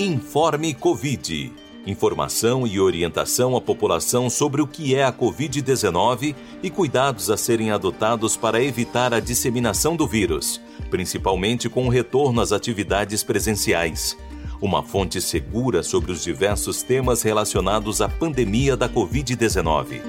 Informe Covid. Informação e orientação à população sobre o que é a Covid-19 e cuidados a serem adotados para evitar a disseminação do vírus, principalmente com o retorno às atividades presenciais. Uma fonte segura sobre os diversos temas relacionados à pandemia da Covid-19.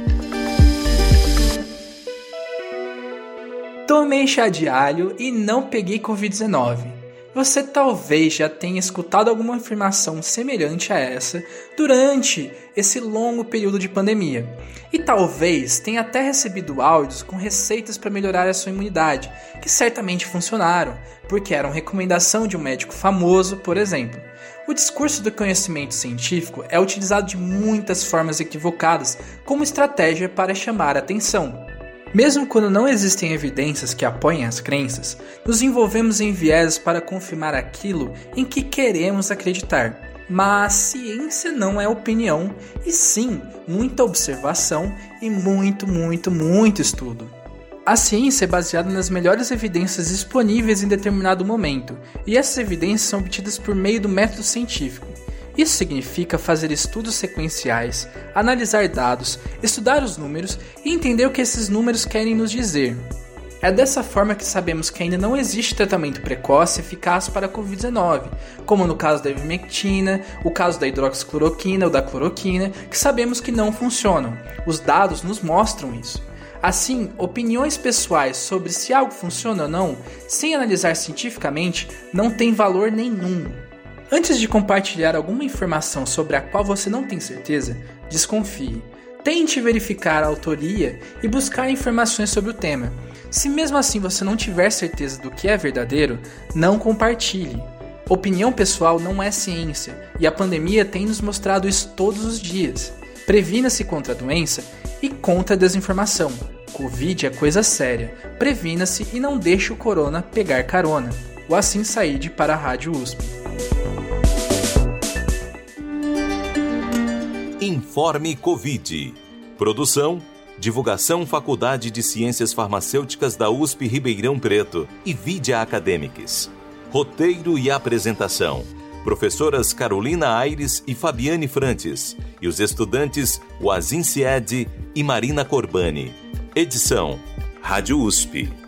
Tomei chá de alho e não peguei Covid-19. Você talvez já tenha escutado alguma afirmação semelhante a essa durante esse longo período de pandemia. E talvez tenha até recebido áudios com receitas para melhorar a sua imunidade, que certamente funcionaram, porque eram recomendação de um médico famoso, por exemplo. O discurso do conhecimento científico é utilizado de muitas formas equivocadas como estratégia para chamar a atenção. Mesmo quando não existem evidências que apoiem as crenças, nos envolvemos em vieses para confirmar aquilo em que queremos acreditar. Mas ciência não é opinião, e sim muita observação e muito estudo. A ciência é baseada nas melhores evidências disponíveis em determinado momento, e essas evidências são obtidas por meio do método científico. Isso significa fazer estudos sequenciais, analisar dados, estudar os números e entender o que esses números querem nos dizer. É dessa forma que sabemos que ainda não existe tratamento precoce eficaz para a Covid-19, como no caso da ivermectina, o caso da hidroxicloroquina ou da cloroquina, que sabemos que não funcionam. Os dados nos mostram isso. Assim, opiniões pessoais sobre se algo funciona ou não, sem analisar cientificamente, não tem valor nenhum. Antes de compartilhar alguma informação sobre a qual você não tem certeza, desconfie. Tente verificar a autoria e buscar informações sobre o tema. Se mesmo assim você não tiver certeza do que é verdadeiro, não compartilhe. Opinião pessoal não é ciência, e a pandemia tem nos mostrado isso todos os dias. Previna-se contra a doença e contra a desinformação. Covid é coisa séria. Previna-se e não deixe o corona pegar carona. O Assim Saíde para a Rádio USP. Informe Covid. Produção, divulgação Faculdade de Ciências Farmacêuticas da USP Ribeirão Preto e Vidia Academics. Roteiro e apresentação, professoras Carolina Aires e Fabiane Frantes, e os estudantes Wazin Sied e Marina Corbani. Edição, Rádio USP.